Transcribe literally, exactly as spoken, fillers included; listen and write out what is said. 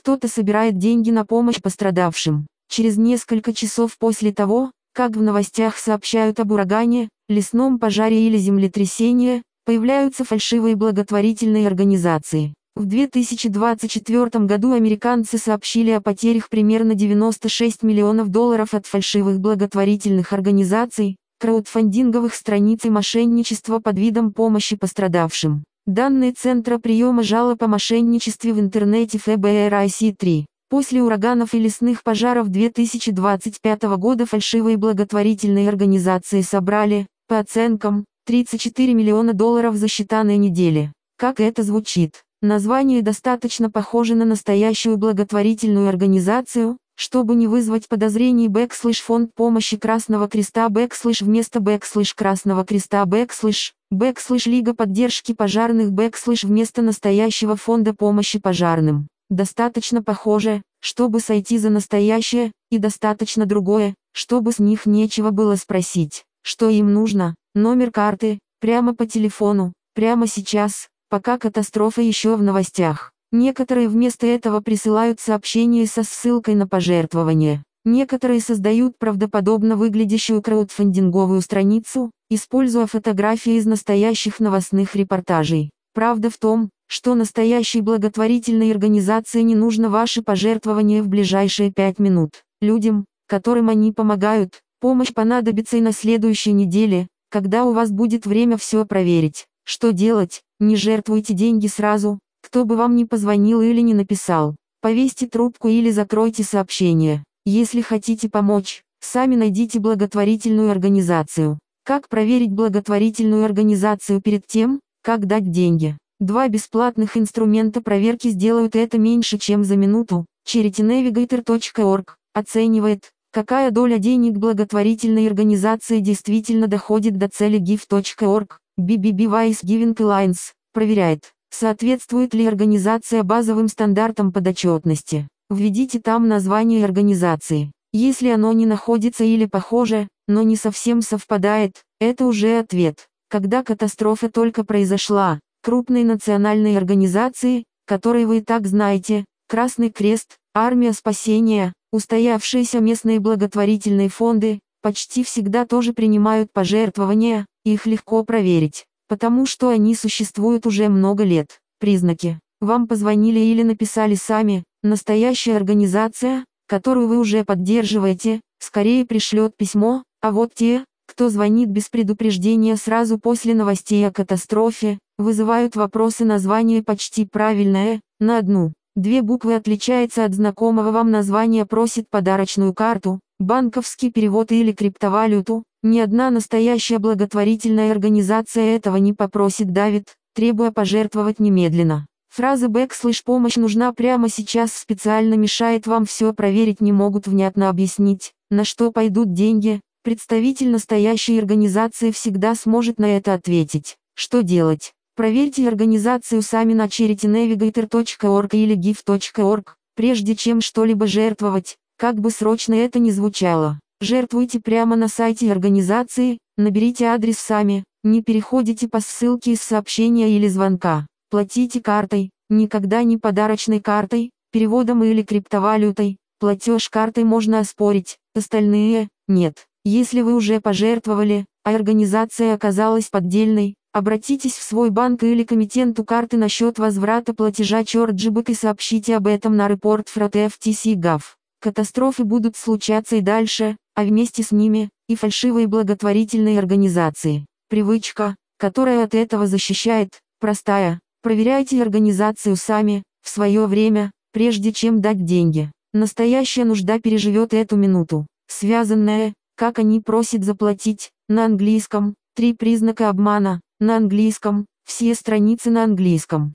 кто-то собирает деньги на помощь пострадавшим. Через несколько часов после того, как в новостях сообщают об урагане, лесном пожаре или землетрясении, появляются фальшивые благотворительные организации. В две тысячи двадцать четвёртом году американцы сообщили о потерях примерно девяноста шести миллионов долларов от фальшивых благотворительных организаций, краудфандинговых страниц и мошенничества под видом помощи пострадавшим. Данные Центра приема жалоб о мошенничестве в интернете эф бэ эр ай си три. После ураганов и лесных пожаров две тысячи двадцать пятого года фальшивые благотворительные организации собрали, по оценкам, тридцать четыре миллиона долларов за считанные недели. Как это звучит? Название достаточно похоже на настоящую благотворительную организацию, чтобы не вызвать подозрений бэкслэш фонд помощи Красного Креста бэкслэш вместо бэкслэш Красного Креста бэкслэш, бэкслэш Лига поддержки пожарных бэкслэш вместо настоящего фонда помощи пожарным. Достаточно похоже, чтобы сойти за настоящее, и достаточно другое, чтобы с них нечего было спросить, что им нужно, номер карты, прямо по телефону, прямо сейчас, пока катастрофа еще в новостях. Некоторые вместо этого присылают сообщения со ссылкой на пожертвование. Некоторые создают правдоподобно выглядящую краудфандинговую страницу, используя фотографии из настоящих новостных репортажей. Правда в том, что настоящей благотворительной организации не нужно ваше пожертвование в ближайшие пять минут. Людям, которым они помогают, помощь понадобится и на следующей неделе, когда у вас будет время все проверить. Что делать? Не жертвуйте деньги сразу, кто бы вам ни позвонил или не написал. Повесьте трубку или закройте сообщение. Если хотите помочь, сами найдите благотворительную организацию. Как проверить благотворительную организацию перед тем, как дать деньги? Два бесплатных инструмента проверки сделают это меньше, чем за минуту. чарити навигатор точка орг оценивает, какая доля денег благотворительной организации действительно доходит до цели гив точка орг. би би би Wise Giving Alliance проверяет, соответствует ли организация базовым стандартам подотчетности. Введите там название организации. Если оно не находится или похоже, но не совсем совпадает, это уже ответ. Когда катастрофа только произошла, крупные национальные организации, которые вы и так знаете, Красный Крест, Армия спасения, устоявшиеся местные благотворительные фонды, почти всегда тоже принимают пожертвования, их легко проверить, потому что они существуют уже много лет. Признаки. Вам позвонили или написали сами, настоящая организация, которую вы уже поддерживаете, скорее пришлет письмо, а вот те, кто звонит без предупреждения сразу после новостей о катастрофе, вызывают вопросы. Название почти правильное, на одну, две буквы отличается от знакомого вам названия, просит подарочную карту, банковский перевод или криптовалюту. Ни одна настоящая благотворительная организация этого не попросит, давит, требуя пожертвовать немедленно. Фраза бэкслэш помощь нужна прямо сейчас специально мешает вам все проверить, не могут внятно объяснить, на что пойдут деньги. Представитель настоящей организации всегда сможет на это ответить. Что делать? Проверьте организацию сами на чарити навигатор точка орг или гив точка орг, прежде чем что-либо жертвовать, как бы срочно это ни звучало. Жертвуйте прямо на сайте организации, наберите адрес сами, не переходите по ссылке из сообщения или звонка. Платите картой, никогда не подарочной картой, переводом или криптовалютой. Платеж картой можно оспорить, остальные – нет. Если вы уже пожертвовали, а организация оказалась поддельной, обратитесь в свой банк или к эмитенту карты насчет возврата платежа чарджбэк и сообщите об этом на report from эф ти си точка гав. Катастрофы будут случаться и дальше, а вместе с ними и фальшивые благотворительные организации. Привычка, которая от этого защищает, простая. Проверяйте организацию сами, в свое время, прежде чем дать деньги. Настоящая нужда переживет эту минуту. Связанная, как они просят заплатить, на английском, три признака обмана, на английском, все страницы на английском.